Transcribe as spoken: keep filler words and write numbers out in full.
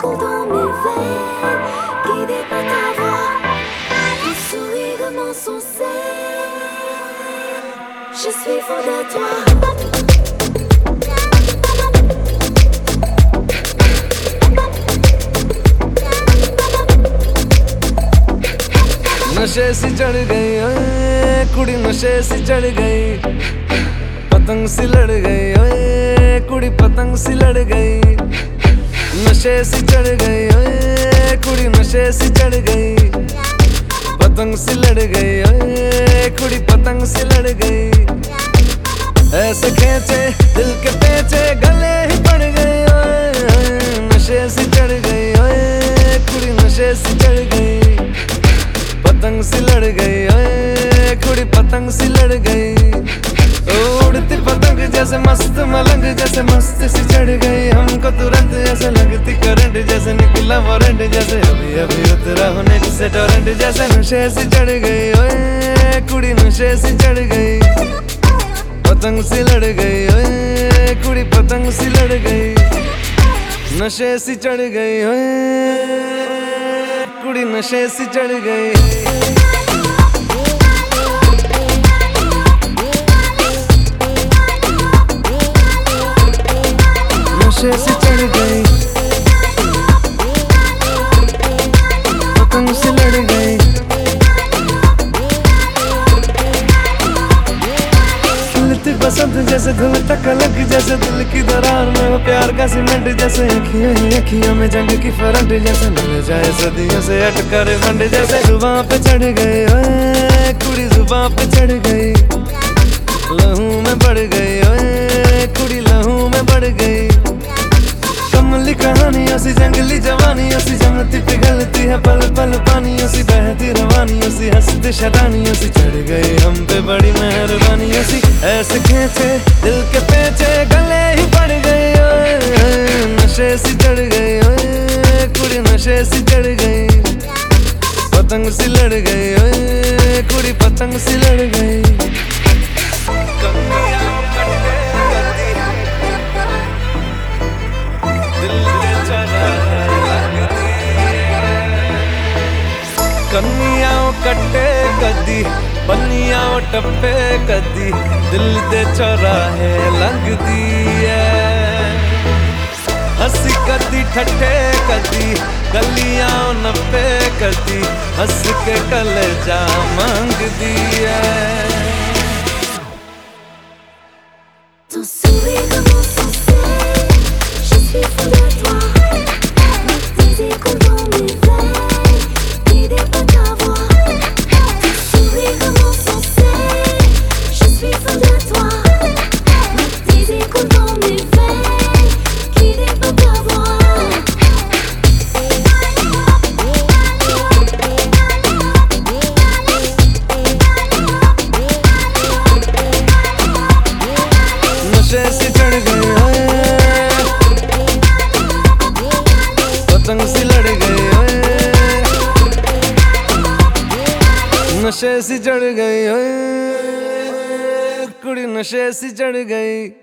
coule dans mes veines, guidé par ta voix. Ton sourire m'insensé, je suis fou de toi. नशे सी चढ़ गई ओए कुड़ी, नशे सी चढ़ गई, पतंग सी लड़ गई ओए कुड़ी, पतंग सी लड़ गई। नशे सी चढ़ गई ओए कुड़ी, नशे सी चढ़ गई, पतंग सी लड़ गई ओए कुड़ी, पतंग सी लड़ गई। ऐसे खींचे दिल के पेचे, गले ही पड़ गई ओए। नशे सी चढ़ गई ओए कुड़ी, नशे सी चढ़ गई, पतंग सी लड़ गई ओए कुड़ी, पतंग सी लड़ गई। उड़ती पतंग जैसे मस्त मलंग, जैसे मस्त सी चढ़ गई हमको तुरंत, ऐसे लगती करंट, जैसे निकला वारंट, जैसे अभी अभी उतरा होने से टोरेंट। जैसे नशे सी चढ़ गई ओए कुड़ी, नशे सी चढ़ गई, पतंग सी लड़ गई ओए कुड़ी, पतंग सी लड़ गई। नशे सी चढ़ गई ओए कुड़ी, नशे सी चढ़ गई। नशे सी चढ़ गई, पतंग सी लड़ गई। खिलती बसंत जैसे धुल तक अलग, जैसे दिल की दरार में वो प्यार का सीमेंट, जैसे अखियों ही अखियों में जंग की फरंट, जैसे मिल जाए सदियों से अटकर फंड। जैसे जुबां पे चढ़ गई ओए कुड़ी, जुबां पे चढ़ गई, लहू में बढ़ गई ओए कुड़ी, लहू में बढ़ गई। कमली कहानियों सी, जंगली जवानियों सी, जमती पिघलती है पल पल पानियों सी, बहती रवानियों सी, हंसती शरानियों सी, चढ़ गई हम पे बड़ी मेहरबानियों सी। ऐसे खींचे दिल के पेचे, गले ही पड़ गई ओए। नशे सी चढ़ गई ओए कुड़ी, नशे सी चढ़ गई, पतंग सी लड़ गई ओए कुड़ी, पतंग सी लड़ गई। कन्नियाओ कट्टे कदी, बन्नियाओ टप्पे कदी, दिल दे चौराहे लंघदी है। हंसी कदी ठट्ठे कदी, गलियां नप्पे कदी, हंस के कलेजा मांगदी है। Ton sourire m'insensé, je suis fou de toi. Tes échos dans mes veines, guidé par ta voix. Ton sourire m'insensé, je suis fou de toi. Tes échos dans mes veines, guidé par ta voix. नशे सी चढ़ गई ओए, पतंग सी लड़ गई ओए। नशे सी चढ़ गई ओए कुड़ी, नशे सी चढ़ गई।